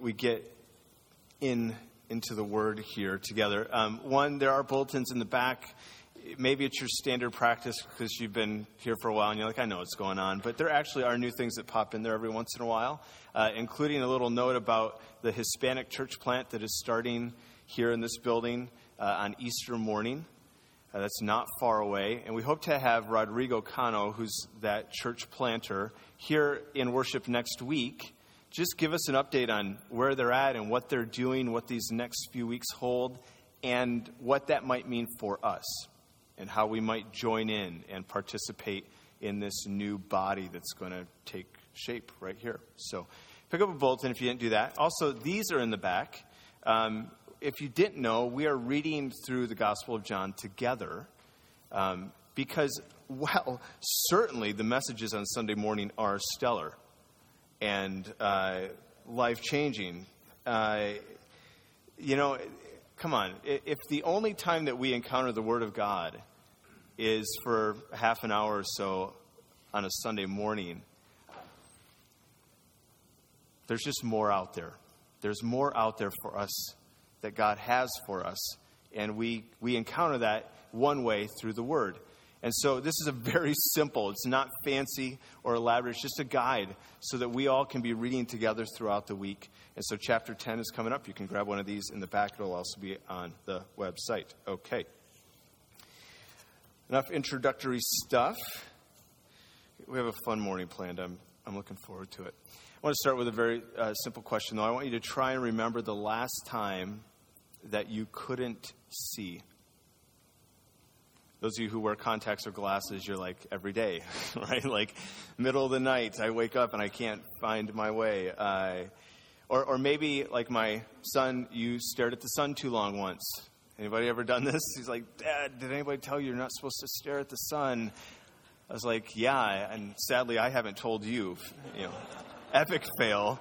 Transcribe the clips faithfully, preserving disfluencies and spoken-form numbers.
we get in into the Word here together. Um, one, there are bulletins in the back. Maybe it's your standard practice because you've been here for a while and you're like, I know what's going on. But there actually are new things that pop in there every once in a while, uh, including a little note about the Hispanic church plant that is starting here in this building uh, on Easter morning. Uh, that's not far away. And we hope to have Rodrigo Cano, who's that church planter, here in worship next week. Just give us an update on where they're at and what they're doing, what these next few weeks hold, and what that might mean for us, and how we might join in and participate in this new body that's going to take shape right here. So pick up a bulletin if you didn't do that. Also, these are in the back. Um, if you didn't know, we are reading through the Gospel of John together um, because, well, certainly the messages on Sunday morning are stellar and uh, life-changing. Uh, you know, come on. If the only time that we encounter the Word of God is for half an hour or so on a Sunday morning, there's just more out there. There's more out there for us that God has for us. And we, we encounter that one way through the Word. And so this is a very simple, it's not fancy or elaborate, it's just a guide so that we all can be reading together throughout the week. And so chapter ten is coming up. You can grab one of these in the back. It'll also be on the website. Okay. Enough introductory stuff. We have a fun morning planned. I'm, I'm looking forward to it. I want to start with a very uh, simple question, though. I want you to try and remember the last time that you couldn't see. Those of you who wear contacts or glasses, you're like, every day, right? Like, middle of the night, I wake up and I can't find my way. Uh, or, or maybe, like my son, you stared at the sun too long once. Anybody ever done this? He's like, Dad, did anybody tell you you're not supposed to stare at the sun? I was like, yeah, and sadly, I haven't told you. You know, epic fail.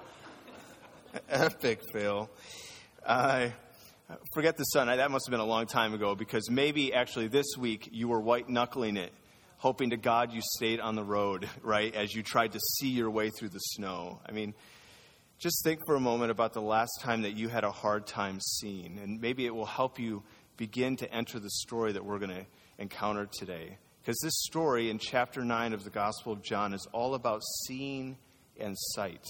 Epic fail. Uh, Forget the sun. That must have been a long time ago because maybe actually this week you were white-knuckling it, hoping to God you stayed on the road, right, as you tried to see your way through the snow. I mean, just think for a moment about the last time that you had a hard time seeing, and maybe it will help you begin to enter the story that we're going to encounter today. Because this story in chapter nine of the Gospel of John is all about seeing and sight.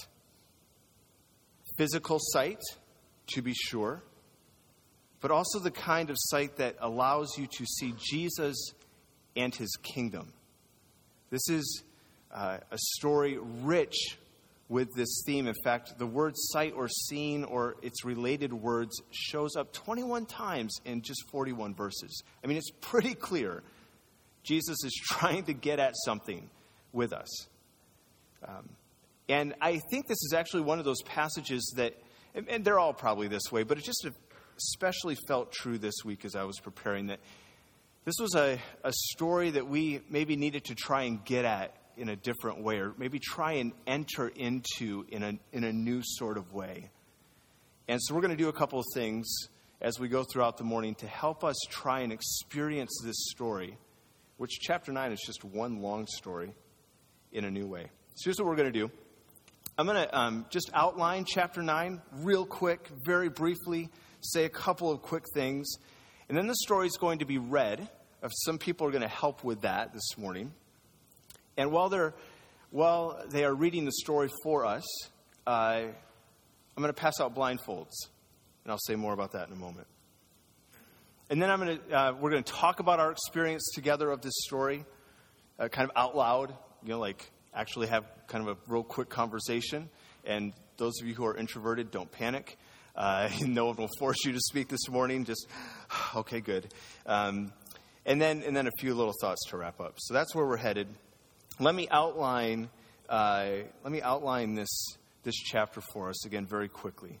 Physical sight, to be sure, but also the kind of sight that allows you to see Jesus and his kingdom. This is uh, a story rich with this theme. In fact, the word sight or seeing or its related words shows up twenty-one times in just forty-one verses. I mean, it's pretty clear Jesus is trying to get at something with us. Um, and I think this is actually one of those passages that, and, and they're all probably this way, but it just especially felt true this week as I was preparing, that this was a, a story that we maybe needed to try and get at in a different way, or maybe try and enter into in a in a new sort of way. And so we're going to do a couple of things as we go throughout the morning to help us try and experience this story, which chapter nine is just one long story, in a new way. So here's what we're going to do. I'm going to um, just outline chapter nine real quick, very briefly, say a couple of quick things. And then the story is going to be read. Some people are going to help with that this morning. And while they're while they are reading the story for us, uh, I'm going to pass out blindfolds. And I'll say more about that in a moment. And then I'm going to uh, we're going to talk about our experience together of this story, uh, kind of out loud, you know, like actually have kind of a real quick conversation. And those of you who are introverted, don't panic. Uh, no one will force you to speak this morning. Just, okay, good. Um, and then and then a few little thoughts to wrap up. So that's where we're headed. Let me outline. Uh, let me outline this this chapter for us again very quickly.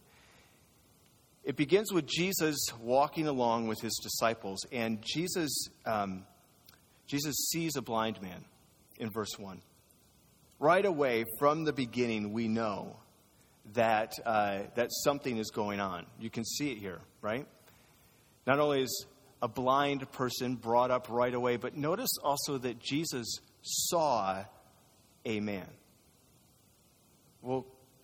It begins with Jesus walking along with his disciples, and Jesus um, Jesus sees a blind man in verse one. Right away, from the beginning, we know that uh, that something is going on. You can see it here, right? Not only is a blind person brought up right away, but notice also that Jesus saw a man. We'll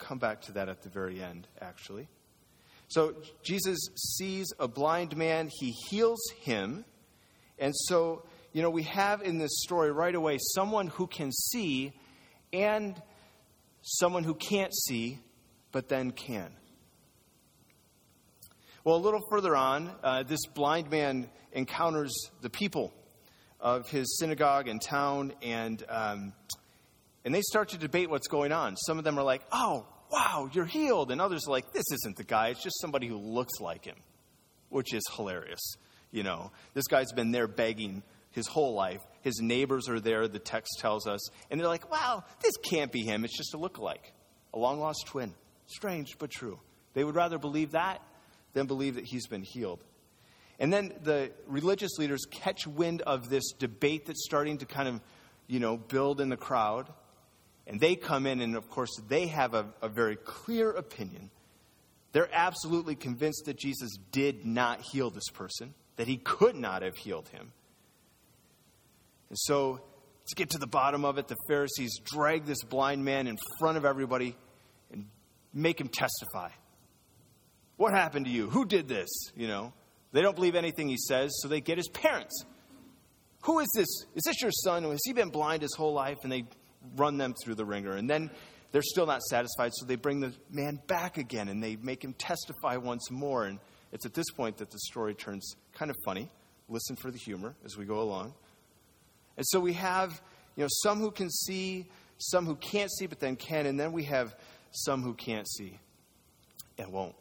come back to that at the very end, actually. So Jesus sees a blind man. He heals him. And so, you know, we have in this story right away someone who can see and someone who can't see, but then can. Well, a little further on, uh, this blind man encounters the people of his synagogue and town, and um, and they start to debate what's going on. Some of them are like, oh, wow, you're healed. And others are like, this isn't the guy. It's just somebody who looks like him, which is hilarious. You know, this guy's been there begging his whole life. His neighbors are there, the text tells us. And they're like, wow, this can't be him. It's just a lookalike, a long-lost twin. Strange, but true. They would rather believe that than believe that he's been healed. And then the religious leaders catch wind of this debate that's starting to kind of, you know, build in the crowd. And they come in, and of course, they have a, a very clear opinion. They're absolutely convinced that Jesus did not heal this person, that he could not have healed him. And so, to get to the bottom of it, the Pharisees drag this blind man in front of everybody and make him testify. What happened to you? Who did this? You know, they don't believe anything he says, so they get his parents. Who is this? Is this your son? Has he been blind his whole life? And they run them through the ringer. And then they're still not satisfied, so they bring the man back again, and they make him testify once more. And it's at this point that the story turns kind of funny. Listen for the humor as we go along. And so we have, you know, some who can see, some who can't see, but then can, and then we have some who can't see and won't.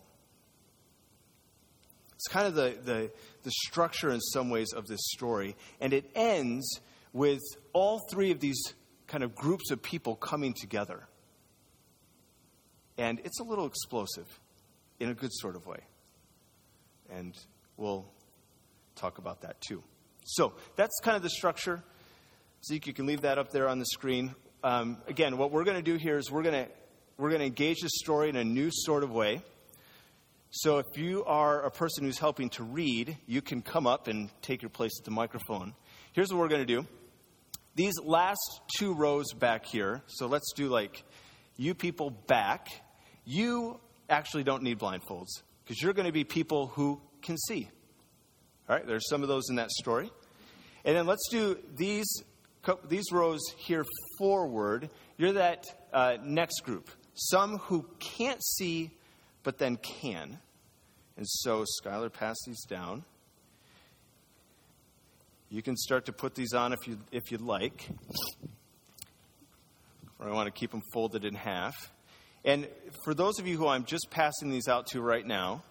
It's kind of the, the, the structure in some ways of this story. And it ends with all three of these kind of groups of people coming together. And it's a little explosive in a good sort of way. And we'll talk about that too. So that's kind of the structure. Zeke, you can leave that up there on the screen. Um, again, what we're going to do here is we're going to we're going to engage this story in a new sort of way. So if you are a person who's helping to read, you can come up and take your place at the microphone. Here's what we're going to do. These last two rows back here, so let's do like you people back. You actually don't need blindfolds because you're going to be people who can see. All right, there's some of those in that story. And then let's do these these rows here forward. You're that uh, next group. Some who can't see but then can. And so, Skylar, pass these down. You can start to put these on if you if you'd like. Or I want to keep them folded in half. And for those of you who I'm just passing these out to right now,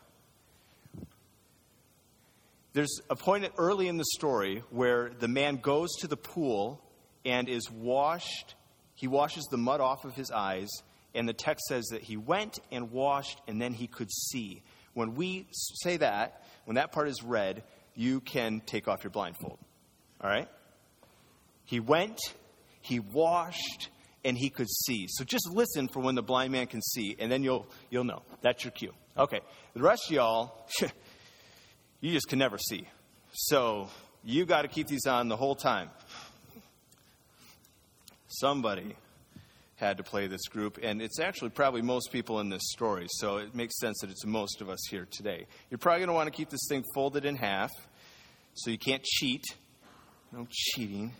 there's a point early in the story where the man goes to the pool and is washed. He washes the mud off of his eyes. And the text says that he went and washed and then he could see. When we say that, when that part is read, you can take off your blindfold. All right? He went, he washed, and he could see. So just listen for when the blind man can see, and then you'll you'll know. That's your cue. Okay. The rest of y'all, you just can never see. So you got to keep these on the whole time. Somebody had to play this group, and it's actually probably most people in this story, so it makes sense that it's most of us here today. You're probably going to want to keep this thing folded in half, so you can't cheat. No cheating.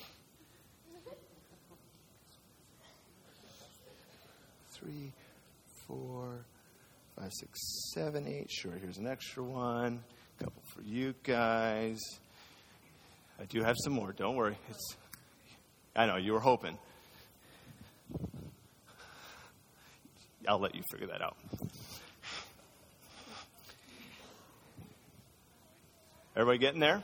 Three, four, five, six, seven, eight. Sure, here's an extra one. A couple for you guys. I do have some more. Don't worry. It's. I know, you were hoping. I'll let you figure that out. Everybody getting there?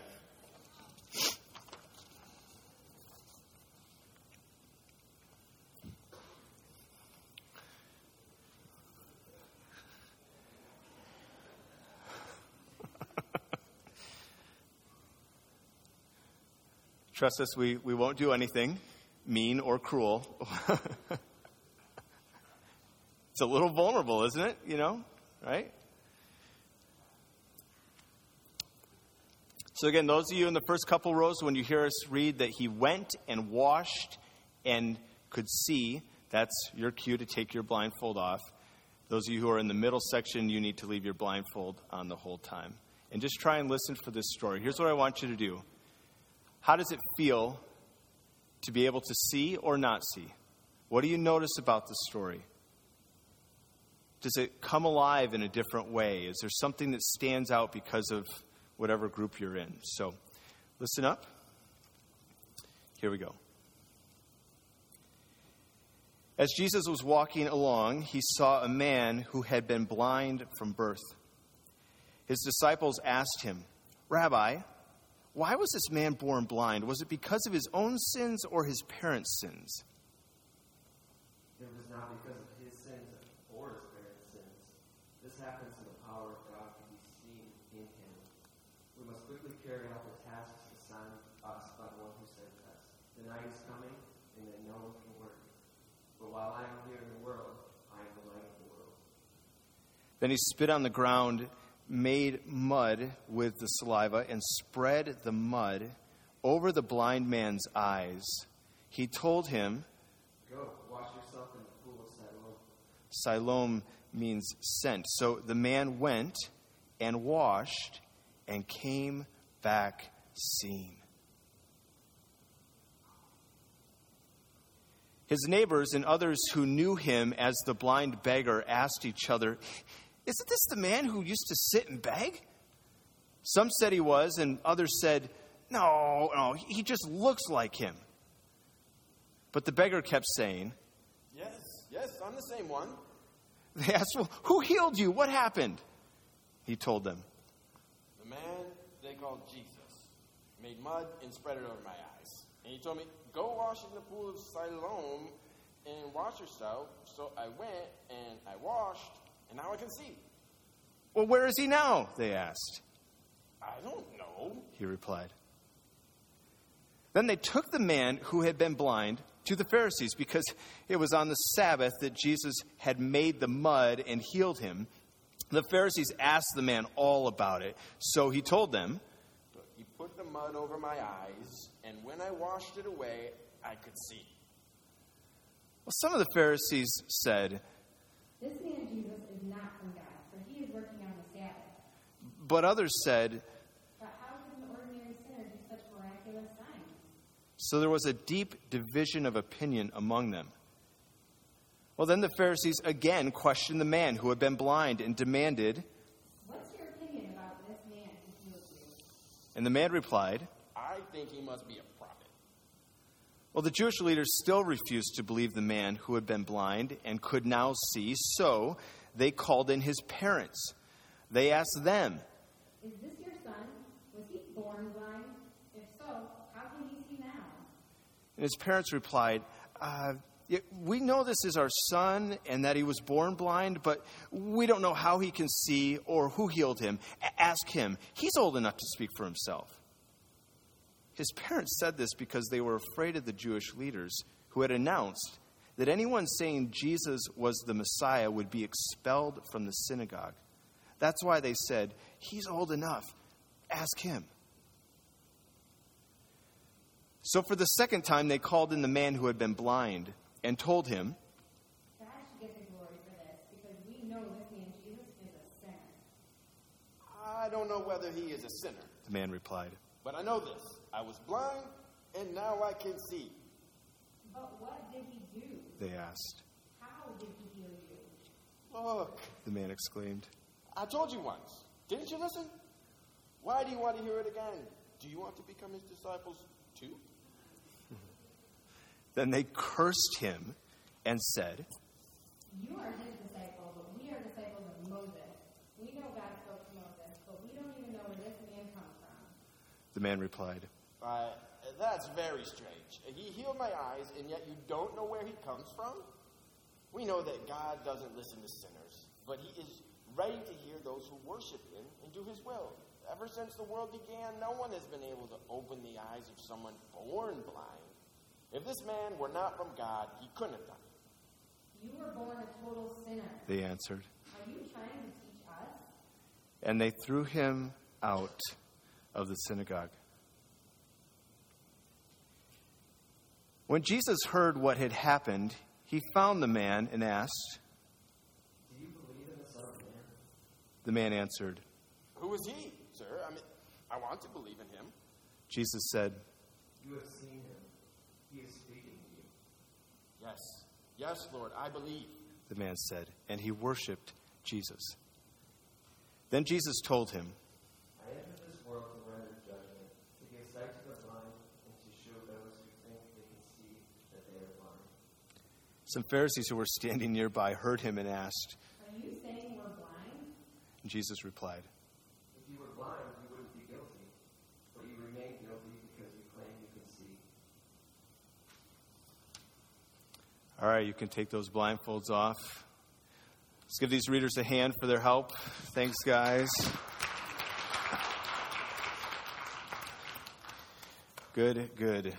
Trust us, we, we won't do anything mean or cruel. It's a little vulnerable, isn't it? You know, right? So again, those of you in the first couple rows, when you hear us read that he went and washed and could see, That's your cue to take your blindfold off. Those of you who are in the middle section, you need to leave your blindfold on the whole time. And just try and listen for this story. Here's what I want you to do. How does it feel to be able to see or not see? What do you notice about the story? Does it come alive in a different way? Is there something that stands out because of whatever group you're in? So, listen up. Here we go. As Jesus was walking along, he saw a man who had been blind from birth. His disciples asked him, "Rabbi, why was this man born blind? Was it because of his own sins or his parents' sins?" It was not because of his sins or his parents' sins. This happens so the power of God can be seen in him. We must quickly carry out the tasks assigned us by the one who sent us. The night is coming, and then no one can work. But while I am here in the world, I am the light of the world. Then he spit on the ground, made mud with the saliva, and spread the mud over the blind man's eyes. He told him, "Go, wash yourself in the pool of Siloam." Siloam means sent. So the man went and washed and came back seeing. His neighbors and others who knew him as the blind beggar asked each other, "Isn't this the man who used to sit and beg?" Some said he was, and others said, No, no, he just looks like him. But the beggar kept saying, Yes, yes, I'm the same one. They asked, "Well, who healed you? What happened?" He told them, The man they called Jesus made mud and spread it over my eyes. And he told me, "Go wash in the pool of Siloam and wash yourself." So I went and I washed, and now I can see. "Well, where is he now?" they asked. "I don't know," he replied. Then they took the man who had been blind to the Pharisees because it was on the Sabbath that Jesus had made the mud and healed him. The Pharisees asked the man all about it. So he told them, But he put the mud over my eyes, and when I washed it away, I could see. Well, some of the Pharisees said, "This man Jesus is not from God, for he is working on the Sabbath." but others said, "But how can an ordinary sinner do such miraculous signs?" So there was a deep division of opinion among them. Well, then the Pharisees again questioned the man who had been blind and demanded, "What's your opinion about this man who healed you?" and the man replied, I think he must be a prophet. Well, the Jewish leaders still refused to believe the man who had been blind and could now see, so they called in his parents. They asked them, "Is this your son? Was he born blind? If so, how can he see now?" and his parents replied, uh, yeah, we know this is our son and that he was born blind, but we don't know how he can see or who healed him. A- ask him. He's old enough to speak for himself. His parents said this because they were afraid of the Jewish leaders who had announced that anyone saying Jesus was the Messiah would be expelled from the synagogue. That's why they said, "He's old enough. Ask him." So for the second time, they called in the man who had been blind and told him, "God should get the glory for this, because we know this man Jesus is a sinner." I don't know whether he is a sinner, the man replied. but I know this. I was blind, and now I can see. "But what did he do? They asked. How did he heal you?" Look, The man exclaimed. I told you once. Didn't you listen? Why do you want to hear it again? Do you want to become his disciples too? Then they cursed him and said, "You are his disciple, but we are disciples of Moses. We know God spoke to Moses, but we don't even know where this man comes from." the man replied. Uh, that's very strange. He healed my eyes, and yet you don't know where he comes from? We know that God doesn't listen to sinners, but he is ready to hear those who worship him and do his will. Ever since the world began, no one has been able to open the eyes of someone born blind. If this man were not from God, he couldn't have done it. "You were born a total sinner. They answered. Are you trying to teach us?" And they threw him out of the synagogue. When Jesus heard what had happened, he found the man and asked, Do you believe in the Son of Man? the man answered, Who is he, sir? I mean, I want to believe in him. Jesus said, You have seen him. He is speaking to you. Yes, yes, Lord, I believe. the man said, and he worshiped Jesus. Then Jesus told him, I entered this world to render judgment, to give sight to the blind, and to show those who think they can see that they are blind. Some Pharisees who were standing nearby heard him and asked, Are you saying we're blind? and Jesus replied, If you were blind, you wouldn't be guilty, but you remain guilty because you claim you can see. all right, you can take those blindfolds off. Let's give these readers a hand for their help. Thanks, guys. Good, good.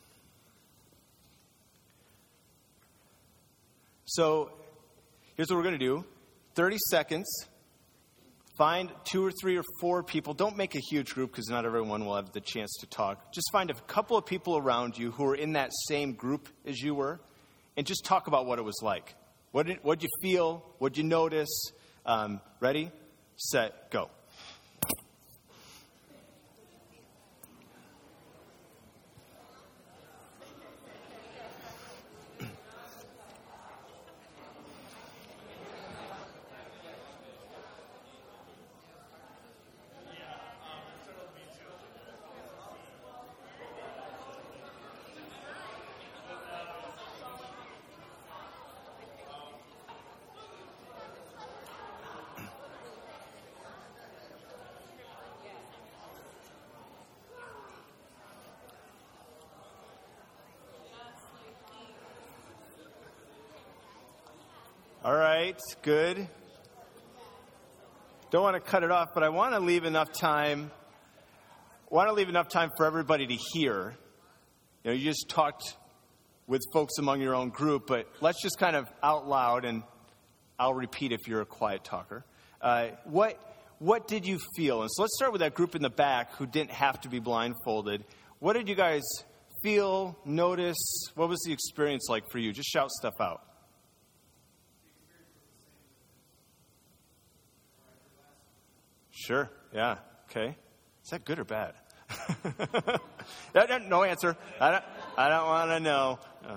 So, here's what we're going to do. thirty seconds. Find two or three or four people. Don't make a huge group because not everyone will have the chance to talk. Just find a couple of people around you who are in that same group as you were, and just talk about what it was like. What did what'd you feel? What'd you notice? Um, ready, set, go. All right, good. Don't want to cut it off, but I want to leave enough time. Want to leave enough time for everybody to hear. You know, you just talked with folks among your own group, but let's just kind of out loud, and I'll repeat if you're a quiet talker. Uh, what what did you feel? And so let's start with that group in the back who didn't have to be blindfolded. What did you guys feel, notice? What was the experience like for you? Just shout stuff out. Sure, yeah, okay. Is that good or bad? no, no, no answer. I don't, I don't want to know. Uh,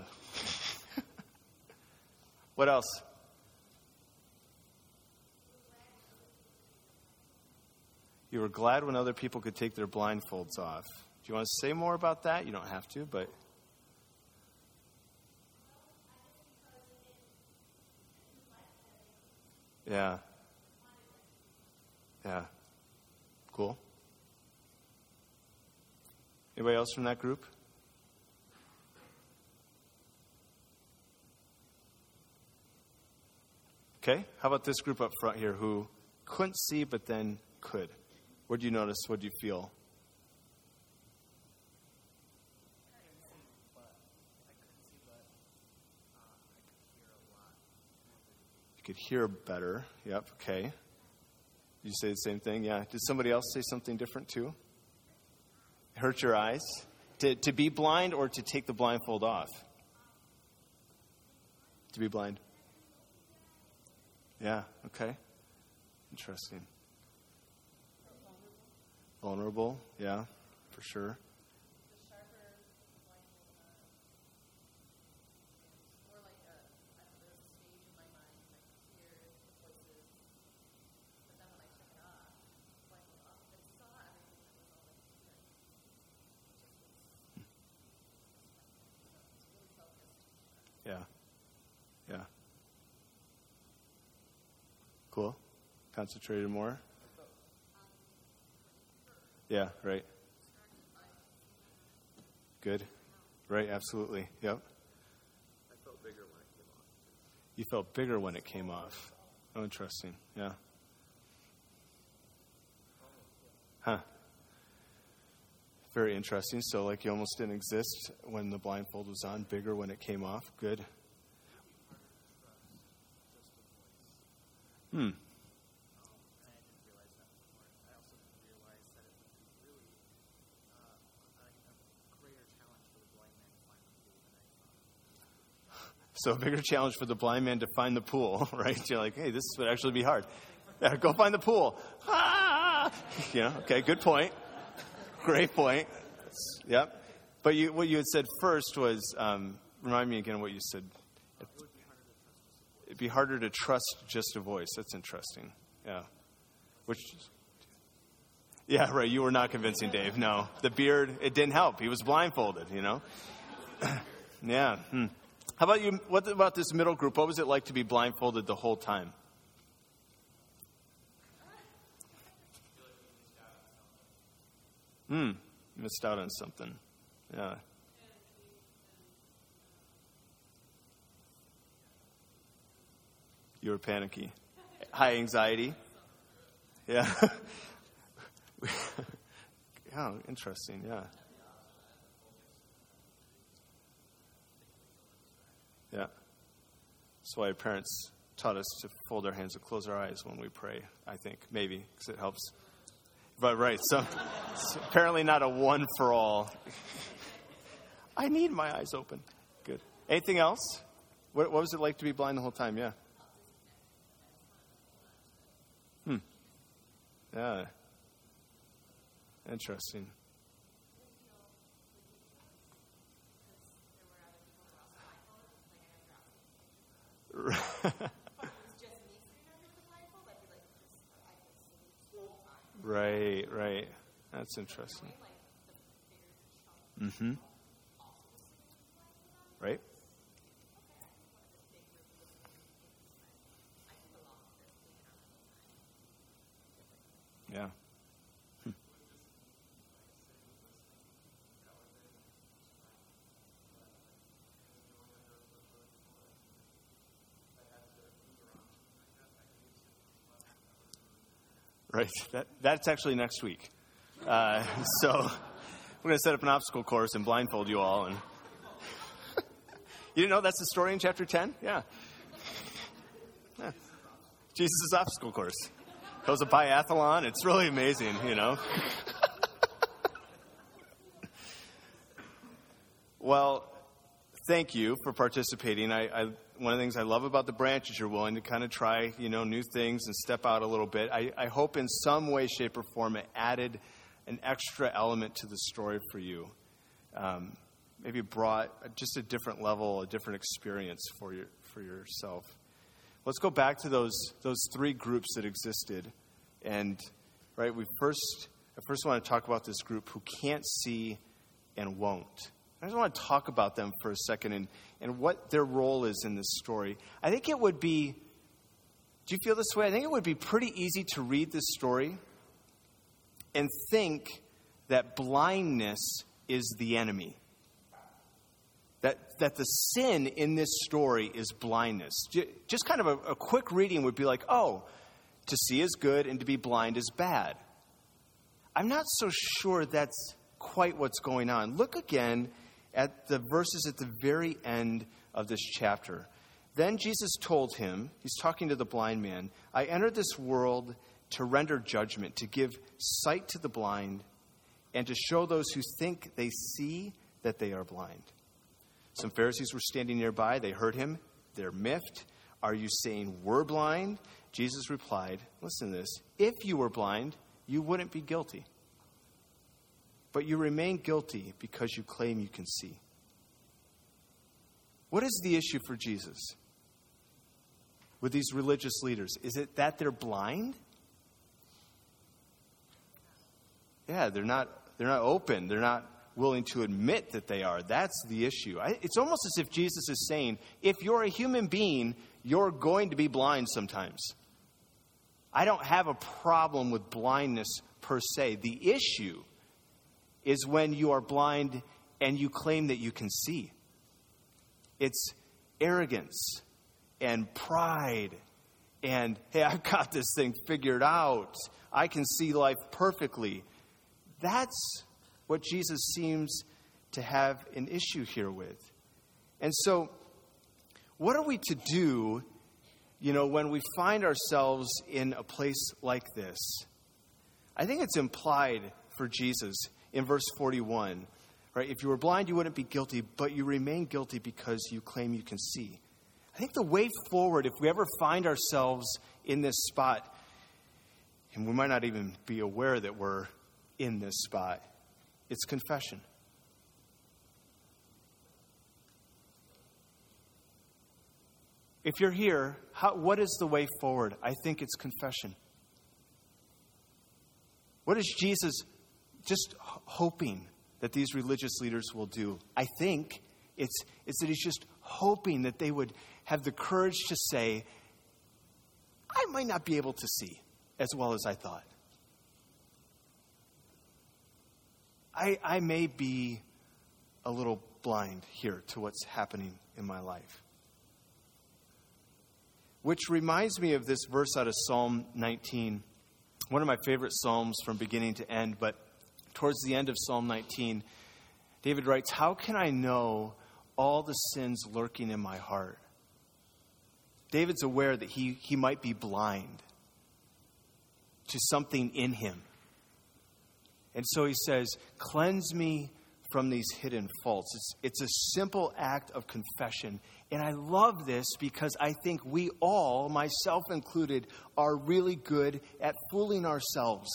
what else? You were glad when other people could take their blindfolds off. Do you want to say more about that? You don't have to, but... Yeah. Yeah. Cool. Anybody else from that group? Okay. How about this group up front here who couldn't see but then could? What did you notice? What did you feel? You could hear better. Yep. Okay. Did you say the same thing? Yeah. Did somebody else say something different too? Hurt your eyes? To to be blind or to take the blindfold off? To be blind. Yeah. Okay. Interesting. Vulnerable. Yeah. For sure. Yeah. Yeah. Cool. Concentrated more. Yeah, right. Good. Right, absolutely. Yep. I felt bigger when it came off. You felt bigger when it came off. Oh, interesting. Yeah. Huh. Very interesting. So, like, you almost didn't exist when the blindfold was on, bigger when it came off. Good. Hmm. So a bigger challenge for the blind man to find the pool, right? You're like, hey, this would actually be hard. Yeah, go find the pool. Ah! You know, okay, good point. Great point. Yep. But you, what you had said first was, um, remind me again what you said. It'd be harder to trust just a voice. That's interesting. Yeah. Which, yeah, right. You were not convincing Dave. No. The beard, it didn't help. He was blindfolded, you know? Yeah. Hmm. How about you? What about this middle group? What was it like to be blindfolded the whole time? Hmm. Missed out on something. Yeah. You were panicky. High anxiety. Yeah. Oh, interesting. Yeah. Yeah. That's why parents taught us to fold our hands and close our eyes when we pray, I think. Maybe, because it helps. But, right. So, it's apparently not a one for all. I need my eyes open. Good. Anything else? What, what was it like to be blind the whole time? Yeah. Hmm. Yeah. Interesting. Right, right. That's interesting. Mm-hmm. Right? Yeah. Hmm. Right. That, that's actually next week. Uh, so we're going to set up an obstacle course and blindfold you all. And you didn't know that's the story in chapter ten? Yeah. Yeah. Jesus' obstacle course. Goes a biathlon. It's really amazing, you know. Well, thank you for participating. I, I, one of the things I love about the branch is you're willing to kind of try, you know, new things and step out a little bit. I, I hope in some way, shape, or form it added an extra element to the story for you. Um, maybe brought just a different level, a different experience for your for yourself. Let's go back to those those three groups that existed, and right, we first I first want to talk about this group who can't see and won't. I just want to talk about them for a second and, and what their role is in this story. I think it would be, do you feel this way? I think it would be pretty easy to read this story and think that blindness is the enemy. That that the sin in this story is blindness. Just kind of a, a quick reading would be like, oh, to see is good and to be blind is bad. I'm not so sure that's quite what's going on. Look again at the verses at the very end of this chapter. Then Jesus told him, he's talking to the blind man, I entered this world to render judgment, to give sight to the blind, and to show those who think they see that they are blind. Some Pharisees were standing nearby. They heard him. They're miffed. Are you saying we're blind? Jesus replied, listen to this. If you were blind, you wouldn't be guilty. But you remain guilty because you claim you can see. What is the issue for Jesus with these religious leaders? Is it that they're blind? Yeah, they're not they're not open. They're not willing to admit that they are. That's the issue. I, it's almost as if Jesus is saying, if you're a human being, you're going to be blind sometimes. I don't have a problem with blindness per se. The issue is when you are blind and you claim that you can see. It's arrogance and pride and, hey, I've got this thing figured out. I can see life perfectly. That's what Jesus seems to have an issue here with. And so, what are we to do, you know, when we find ourselves in a place like this? I think it's implied for Jesus in verse forty-one, right? If you were blind, you wouldn't be guilty, but you remain guilty because you claim you can see. I think the way forward, if we ever find ourselves in this spot, and we might not even be aware that we're in this spot, it's confession. If you're here, how, what is the way forward? I think it's confession. What is Jesus just hoping that these religious leaders will do? I think it's, it's that he's just hoping that they would have the courage to say, I might not be able to see as well as I thought. I, I may be a little blind here to what's happening in my life. Which reminds me of this verse out of Psalm nineteen, one of my favorite psalms from beginning to end, but towards the end of Psalm nineteen, David writes, how can I know all the sins lurking in my heart? David's aware that he, he might be blind to something in him. And so he says, cleanse me from these hidden faults. It's, it's a simple act of confession. And I love this because I think we all, myself included, are really good at fooling ourselves.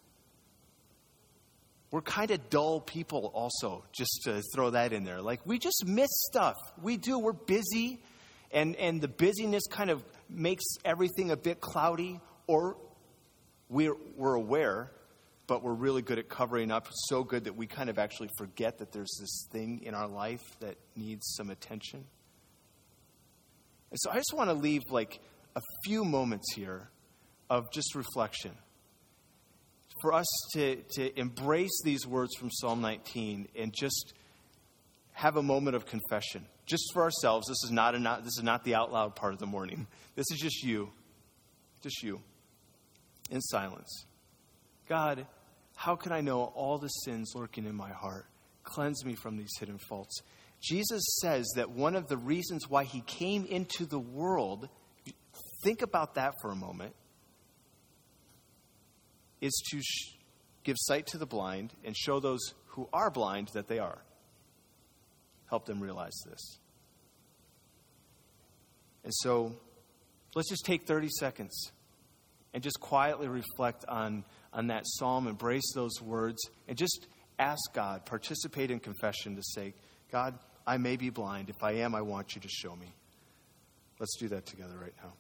We're kind of dull people also, just to throw that in there. Like, we just miss stuff. We do. We're busy. And, and the busyness kind of makes everything a bit cloudy. Or we're, we're aware, but we're really good at covering up. So good that we kind of actually forget that there's this thing in our life that needs some attention. And so I just want to leave like a few moments here of just reflection for us to, to embrace these words from Psalm nineteen and just have a moment of confession. Just for ourselves. This is not a, not, this is not the out loud part of the morning. This is just you. Just you. In silence. God, how can I know all the sins lurking in my heart? Cleanse me from these hidden faults. Jesus says that one of the reasons why he came into the world, think about that for a moment, is to sh- give sight to the blind and show those who are blind that they are. Help them realize this. And so let's just take thirty seconds and just quietly reflect on, on that psalm, embrace those words, and just ask God, participate in confession to say, God, I may be blind. If I am, I want you to show me. Let's do that together right now.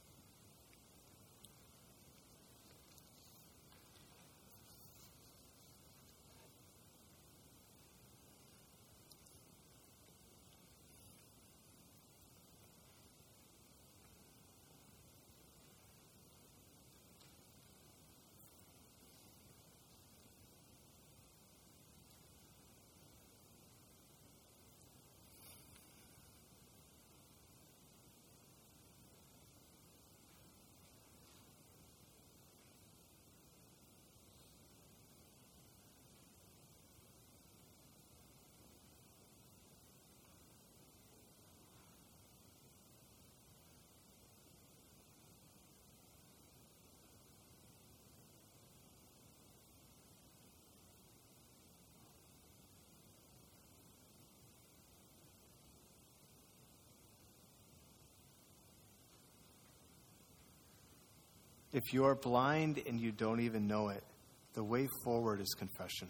If you are blind and you don't even know it, the way forward is confession.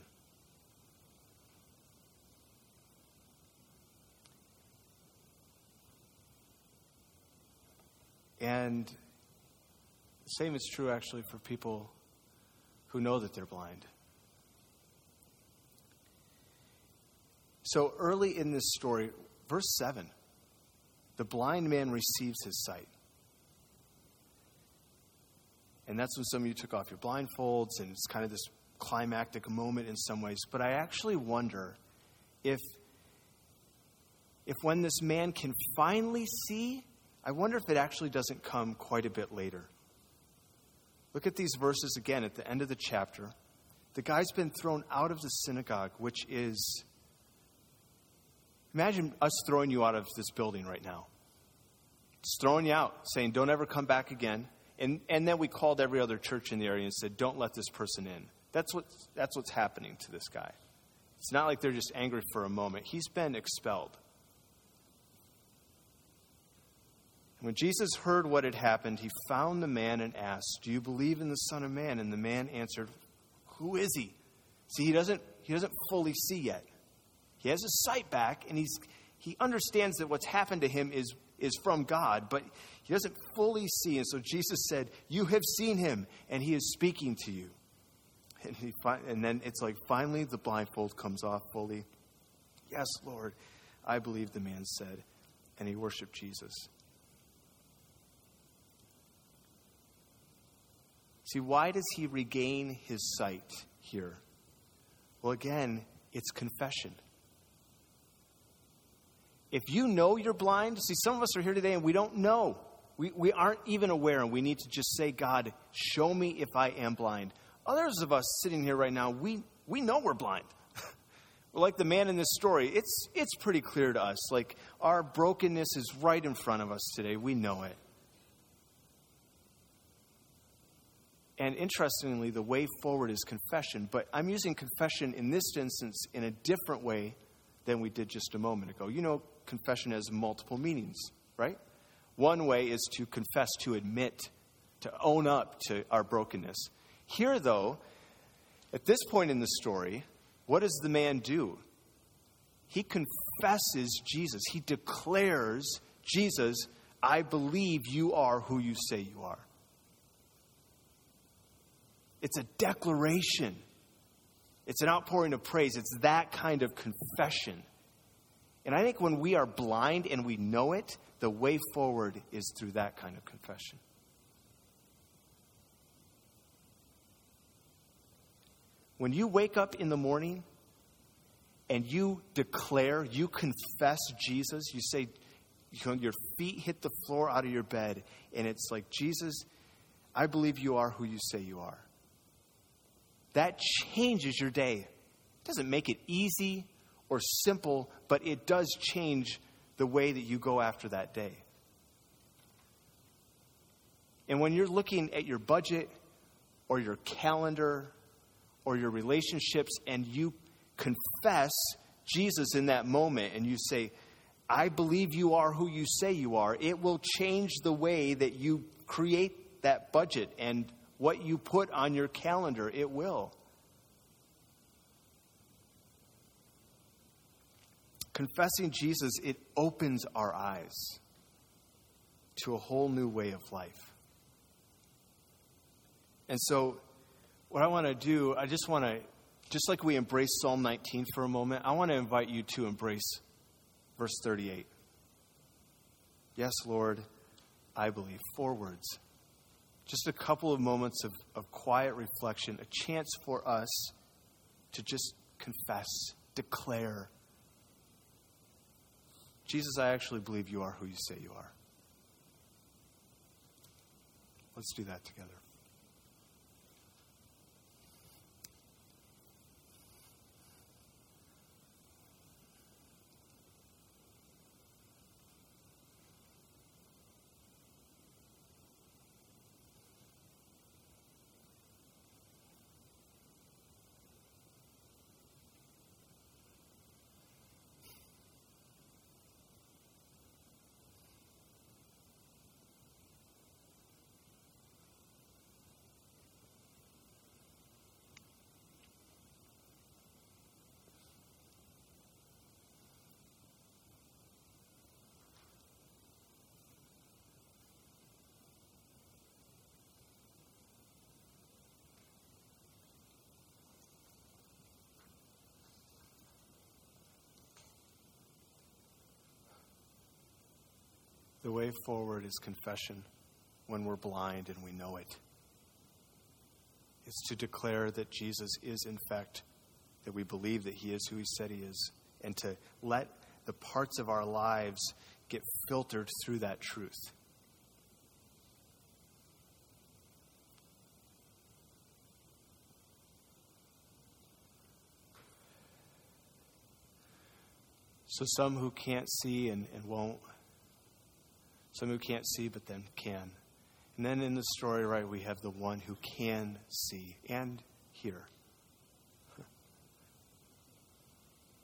And the same is true actually for people who know that they're blind. So early in this story, verse seven, the blind man receives his sight. And that's when some of you took off your blindfolds, and it's kind of this climactic moment in some ways. But I actually wonder if, if when this man can finally see, I wonder if it actually doesn't come quite a bit later. Look at these verses again at the end of the chapter. The guy's been thrown out of the synagogue, which is, imagine us throwing you out of this building right now. Just throwing you out, saying, don't ever come back again. And and then we called every other church in the area and said, don't let this person in. That's what that's what's happening to this guy. It's not like they're just angry for a moment. He's been expelled. When Jesus heard what had happened, he found the man and asked, "Do you believe in the Son of Man?" And the man answered, "Who is he?" See, he doesn't he doesn't fully see yet. He has his sight back, and he's he understands that what's happened to him is, is from God, but he doesn't fully see. And so Jesus said, "You have seen him, and he is speaking to you." And, he, and then it's like finally the blindfold comes off fully. "Yes, Lord, I believe," the man said, and he worshiped Jesus. See, why does he regain his sight here? Well, again, it's confession. If you know you're blind, see, some of us are here today and we don't know. We, we aren't even aware, and we need to just say, "God, show me if I am blind." Others of us sitting here right now, we, we know we're blind. We're like the man in this story. It's, it's pretty clear to us. Like, our brokenness is right in front of us today. We know it. And interestingly, the way forward is confession. But I'm using confession in this instance in a different way than we did just a moment ago. You know, confession has multiple meanings, right? One way is to confess, to admit, to own up to our brokenness. Here, though, at this point in the story, what does the man do? He confesses Jesus. He declares, "Jesus, I believe you are who you say you are." It's a declaration. It's an outpouring of praise. It's that kind of confession. And I think when we are blind and we know it, the way forward is through that kind of confession. When you wake up in the morning and you declare, you confess Jesus, you say, you know, your feet hit the floor out of your bed, and it's like, "Jesus, I believe you are who you say you are." That changes your day. It doesn't make it easy or simple, but it does change the way that you go after that day. And when you're looking at your budget or your calendar or your relationships and you confess Jesus in that moment and you say, "I believe you are who you say you are," it will change the way that you create that budget and what you put on your calendar. It will. Confessing Jesus, it opens our eyes to a whole new way of life. And so what I want to do, I just want to, just like we embrace Psalm nineteen for a moment, I want to invite you to embrace verse thirty-eight. "Yes, Lord, I believe." Four words. Just a couple of moments of, of quiet reflection, a chance for us to just confess, declare, "Jesus, I actually believe you are who you say you are." Let's do that together. The way forward is confession when we're blind and we know it. It's to declare that Jesus is, in fact, that we believe that he is who he said he is, and to let the parts of our lives get filtered through that truth. So some who can't see and, and won't. Some who can't see but then can. And then in the story, right, we have the one who can see and hear.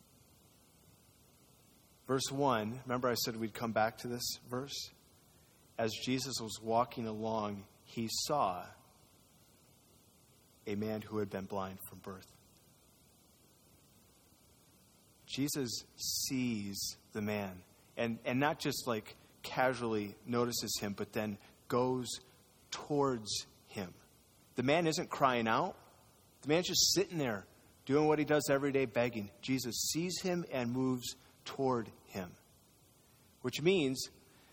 Verse one, remember I said we'd come back to this verse? as Jesus was walking along, he saw a man who had been blind from birth. Jesus sees the man, and, and not just like casually notices him, but then goes towards him. The man isn't crying out. The man's just sitting there doing what he does every day, begging. Jesus sees him and moves toward him, which means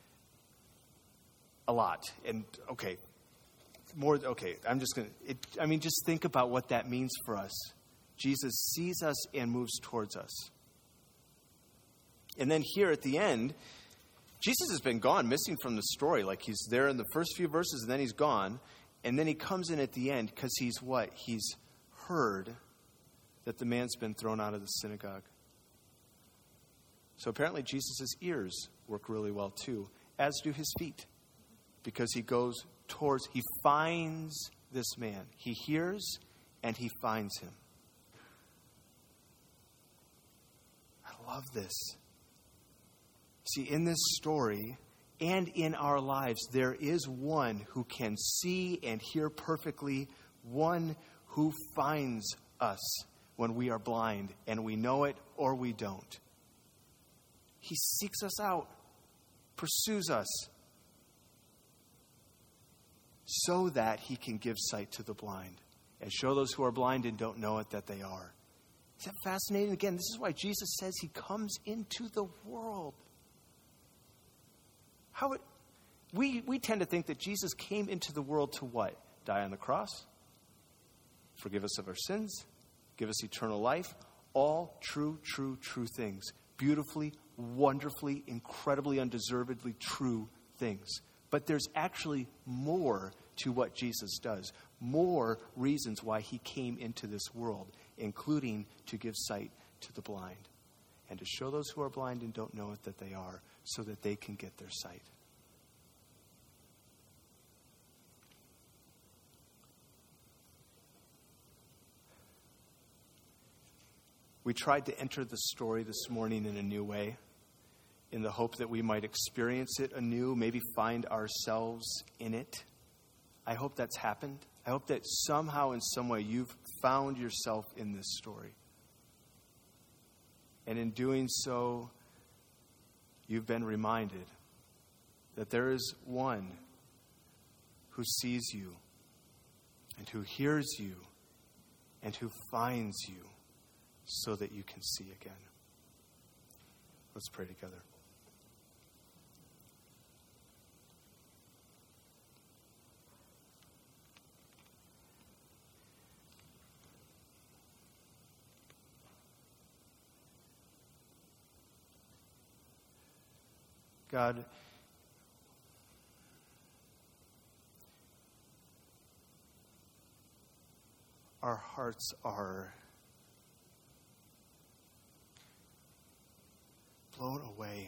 a lot. And okay, more, okay, I'm just going to, I mean, just think about what that means for us. Jesus sees us and moves towards us. And then here at the end, Jesus has been gone, missing from the story. Like he's there in the first few verses and then he's gone. And then he comes in at the end because he's what? He's heard that the man's been thrown out of the synagogue. So apparently Jesus' ears work really well too, as do his feet. Because he goes towards, he finds this man. He hears and he finds him. I love this. See, in this story and in our lives, there is one who can see and hear perfectly, one who finds us when we are blind and we know it or we don't. He seeks us out, pursues us, so that he can give sight to the blind and show those who are blind and don't know it that they are. Is that fascinating? Again, this is why Jesus says he comes into the world. How it, we, we tend to think that Jesus came into the world to what? Die on the cross? Forgive us of our sins? Give us eternal life? All true, true, true things. Beautifully, wonderfully, incredibly, undeservedly true things. But there's actually more to what Jesus does. More reasons why he came into this world, including to give sight to the blind. And to show those who are blind and don't know it that they are, so that they can get their sight. We tried to enter the story this morning in a new way, in the hope that we might experience it anew, maybe find ourselves in it. I hope that's happened. I hope that somehow, in some way, you've found yourself in this story. And in doing so, you've been reminded that there is one who sees you and who hears you and who finds you so that you can see again. Let's pray together. God, our hearts are blown away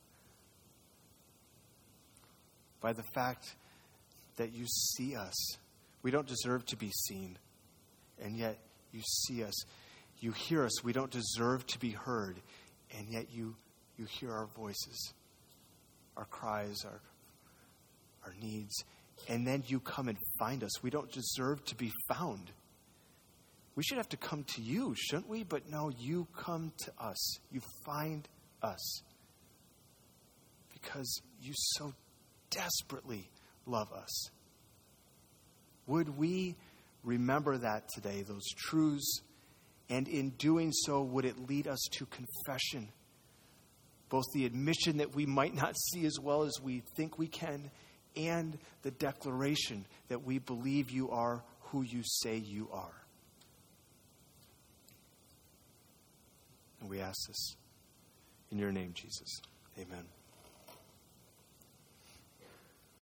by the fact that you see us. We don't deserve to be seen, and yet you see us. You hear us. We don't deserve to be heard, and yet you, you hear our voices, our cries, our, our needs, and then you come and find us. We don't deserve to be found. We should have to come to you, shouldn't we? But no, you come to us. You find us because you so desperately love us. Would we remember that today, those truths, and in doing so, would it lead us to confession? Both the admission that we might not see as well as we think we can, and the declaration that we believe you are who you say you are. And we ask this in your name, Jesus. Amen.